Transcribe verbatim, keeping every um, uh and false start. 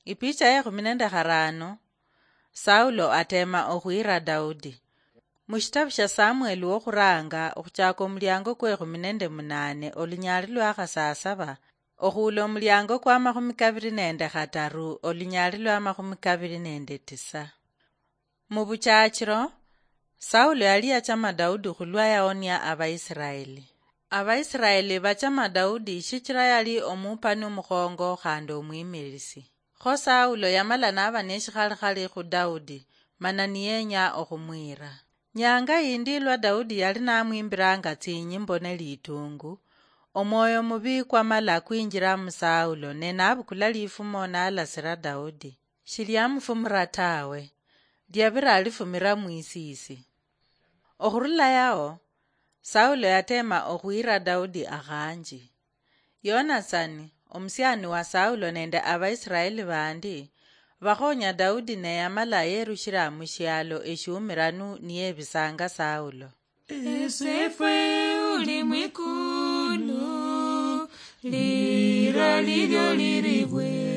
Ipicha ya kumi nende harano, Saulo atema okhwira Daudi. Mushitabu sha Samueli wokhuranga okhuchaka omulyango kwe kumi nende munane olunyali lwa khasasaba okhula omulyango kwa makhumi kabili nende khataru olunyali lwa makhumi kabili nende tisa. Mubuchachiro, Saulo yali yachama Daudi khulwa yaonia Abaisiraeli. Abaisiraeli bachama Daudi shichira yali omupani omukhongo khandi omwimilisi. Kho Saulo yamala naba neshikhalkhali khu Daudi mana niyenya okhumwira. Nyanga yindi lwa Daudi yali namwimbiranga tsinyimbo ne litungu, omwoyo mubi kwamala kwinjira mu Saulo ne nabukula lifumo nalasira Daudi. Shilyamufumira tawe, lyabira lifumira mwisisi. Okhurula yao, Saulo yatema okhwira Daudi akhanji. Yonathani, omusyani wa Saulo nende Abaisiraeli bandi, bakhonya Daudi ne yamala yerushira mushyalo eshumiranu niye bisanga Saulo. Esefwe uli mwikulu, lira lilyo liribwe.